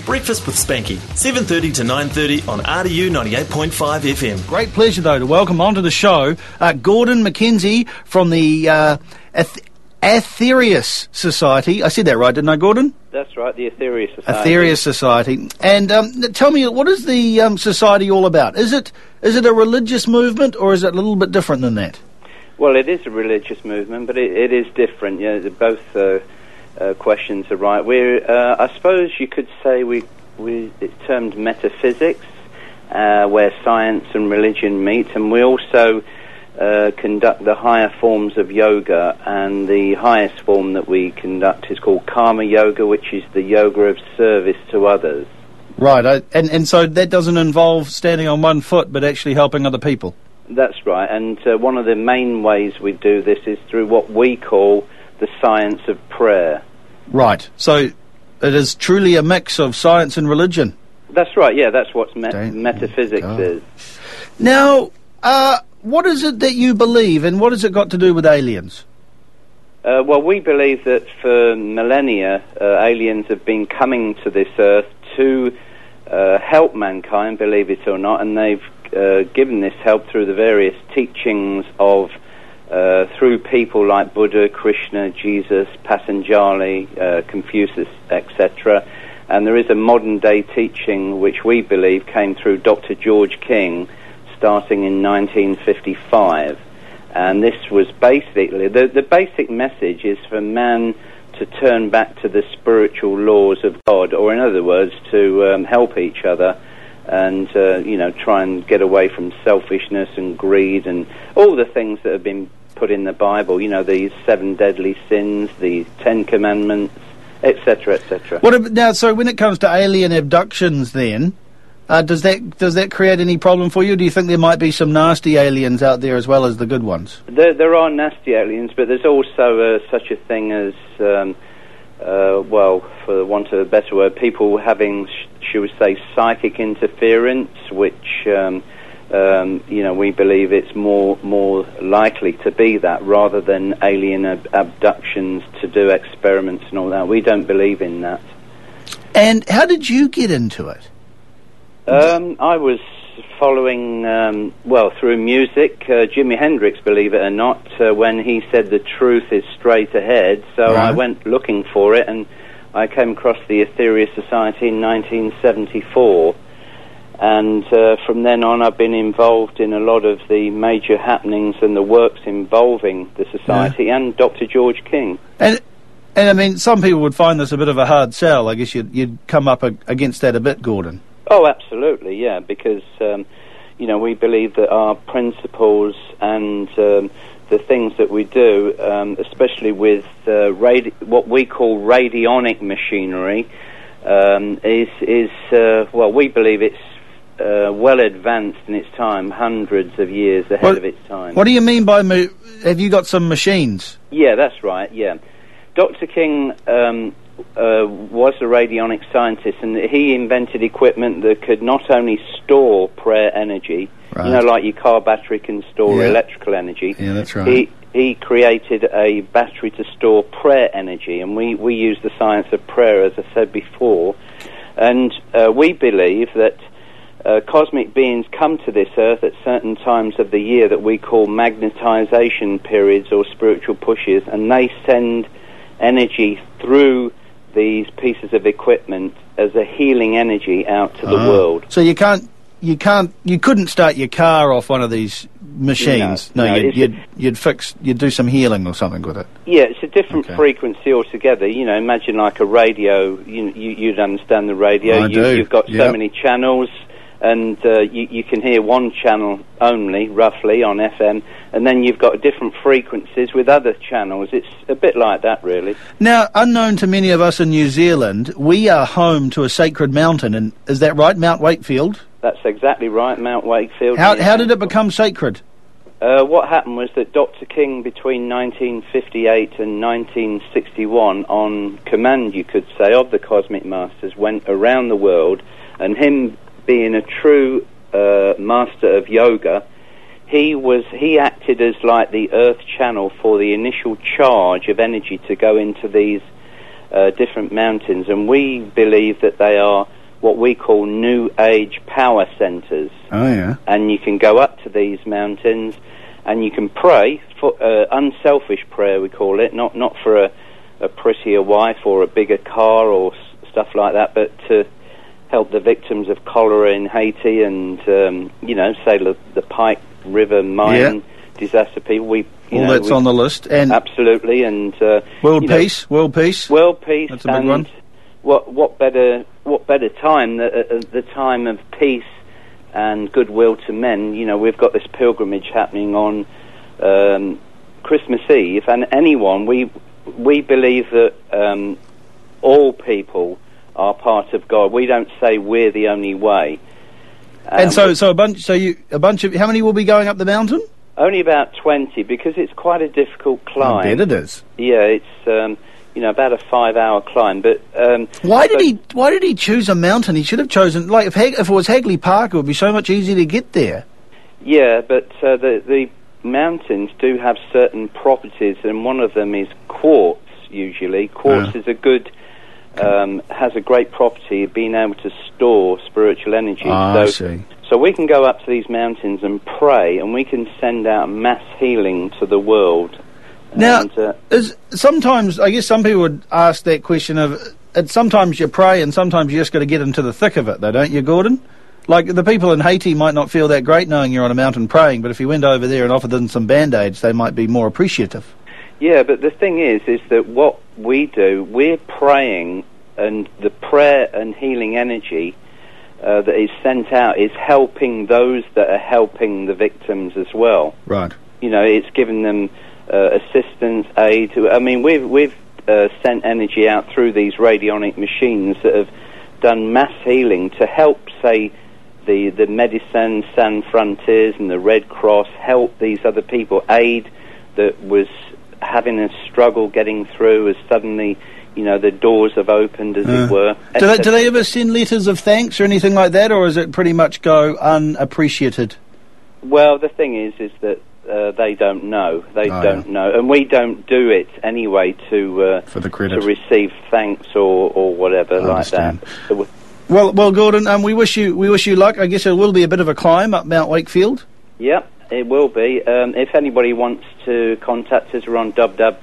Breakfast with Spanky, 7:30 to 9:30 on RDU 98.5 FM. Great pleasure, though, to welcome onto the show Gordon McKenzie from the Aetherius Society. I said that right, didn't I, Gordon? That's right, the Aetherius Society. Aetherius Society. And tell me, what is the society all about? Is it a religious movement, or is it a little bit different than that? Well, it is a religious movement, but it is different. You know, both questions are right. I suppose you could say it's termed metaphysics, where science and religion meet, and we also conduct the higher forms of yoga, and the highest form that we conduct is called Karma Yoga, which is the yoga of service to others. Right, and so that doesn't involve standing on one foot, but actually helping other people? That's right, and one of the main ways we do this is through what we call the science of prayer. Right, so it is truly a mix of science and religion? That's right, yeah, that's what metaphysics is. Now, what is it that you believe, and what has it got to do with aliens? Well, we believe that for millennia, aliens have been coming to this earth to help mankind, believe it or not, and they've given this help through the various teachings of through people like Buddha, Krishna, Jesus, Patanjali, Confucius, etc. And there is a modern-day teaching which we believe came through Dr. George King, starting in 1955. And this was basically, the basic message is for man to turn back to the spiritual laws of God, or in other words, to help each other and, try and get away from selfishness and greed and all the things that have been put in the Bible, these 7 deadly sins, the 10 commandments, etc., etc. Now, so when it comes to alien abductions then, does that create any problem for you? Do you think there might be some nasty aliens out there as well as the good ones? There are nasty aliens, but there's also such a thing as, for want of a better word, people having, should we say, psychic interference, which, we believe it's more likely to be that rather than alien abductions to do experiments and all that. We don't believe in that. And how did you get into it? I was following, through music, Jimi Hendrix, believe it or not, when he said the truth is straight ahead. So right. I went looking for it, and I came across the Aetherius Society in 1974. And from then on, I've been involved in a lot of the major happenings and the works involving the Society and Dr. George King. And I mean, some people would find this a bit of a hard sell. I guess you'd come up against that a bit, Gordon. Oh, absolutely, yeah, because, we believe that our principles and the things that we do, especially with what we call radionic machinery, we believe it's well advanced in its time, hundreds of years ahead of its time. What do you mean by, have you got some machines? Yeah, that's right, yeah. Dr. King was a radionic scientist, and he invented equipment that could not only store prayer energy, right. Like your car battery can store electrical energy. Yeah, that's right. He created a battery to store prayer energy, and we use the science of prayer, as I said before. And we believe that cosmic beings come to this earth at certain times of the year that we call magnetization periods or spiritual pushes, and they send energy through these pieces of equipment as a healing energy out to the world. So you couldn't start your car off one of these machines. You'd do some healing or something with it. Yeah, it's a different frequency altogether. Imagine like a radio. You'd understand the radio. You've got so many channels, and you can hear one channel only, roughly, on FM, and then you've got different frequencies with other channels. It's a bit like that, really. Now, unknown to many of us in New Zealand, we are home to a sacred mountain, and is that right, Mount Wakefield? That's exactly right, Mount Wakefield. How did it become sacred? What happened was that Dr. King, between 1958 and 1961, on command, you could say, of the Cosmic Masters, went around the world, and him being a true master of yoga, he acted as like the earth channel for the initial charge of energy to go into these different mountains, and we believe that they are what we call New Age power centres. Oh, yeah. And you can go up to these mountains and you can pray, for unselfish prayer we call it, not for a prettier wife or a bigger car or stuff like that, but to help the victims of cholera in Haiti and, say the Pike River mine disaster people. That's on the list. And absolutely, and world peace. That's a big one. What better time at the time of peace and goodwill to men? We've got this pilgrimage happening on Christmas Eve, and anyone we believe that all people are part of God. We don't say we're the only way. And so a bunch of how many will be going up the mountain? Only about 20, because it's quite a difficult climb. I bet it is. Yeah, it's about a 5-hour climb. But why did he choose a mountain? He should have chosen if it was Hagley Park, it would be so much easier to get there. Yeah, but the mountains do have certain properties, and one of them is quartz. Usually, quartz is a good. Has a great property of being able to store spiritual energy. I see. So we can go up to these mountains and pray, and we can send out mass healing to the world. Now, sometimes, I guess some people would ask that question of, sometimes you pray and sometimes you just got to get into the thick of it, though, don't you, Gordon? Like, the people in Haiti might not feel that great knowing you're on a mountain praying, but if you went over there and offered them some Band-Aids, they might be more appreciative. Yeah, but the thing is that what we do, we're praying, and the prayer and healing energy that is sent out is helping those that are helping the victims as well. Right. It's giving them assistance, aid. I mean, we've sent energy out through these radionic machines that have done mass healing to help, say, the Médecins Sans Frontières and the Red Cross, help these other people, aid that was having a struggle getting through as suddenly, the doors have opened, as it were. Do they ever send letters of thanks or anything like that, or is it pretty much go unappreciated? Well, the thing is that they don't know. They don't know, and we don't do it anyway for the credit, to receive thanks or whatever like that. So well, Gordon, we wish you luck. I guess it will be a bit of a climb up Mount Wakefield. Yep. It will be. If anybody wants to contact us, we're on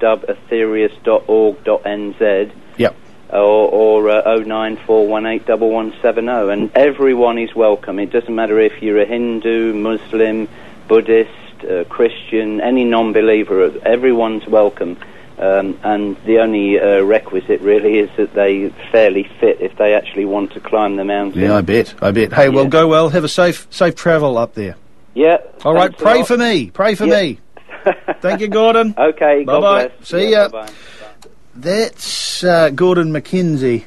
www.aetherius.org.nz. Yep. Or 094181170, and everyone is welcome. It doesn't matter if you're a Hindu, Muslim, Buddhist, Christian, any non-believer. Everyone's welcome. And the only requisite really is that they fairly fit if they actually want to climb the mountain. Yeah, I bet. Hey, well, go well. Have a safe travel up there. Yeah. All right, pray for me. Thank you, Gordon. Okay, God bye-bye. Bless. See ya. Bye-bye. That's Gordon McKenzie.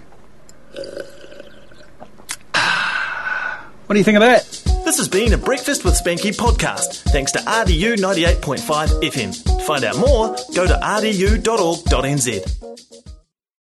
What do you think of that? This has been a Breakfast with Spanky podcast, thanks to RDU 98.5 FM. To find out more, go to rdu.org.nz.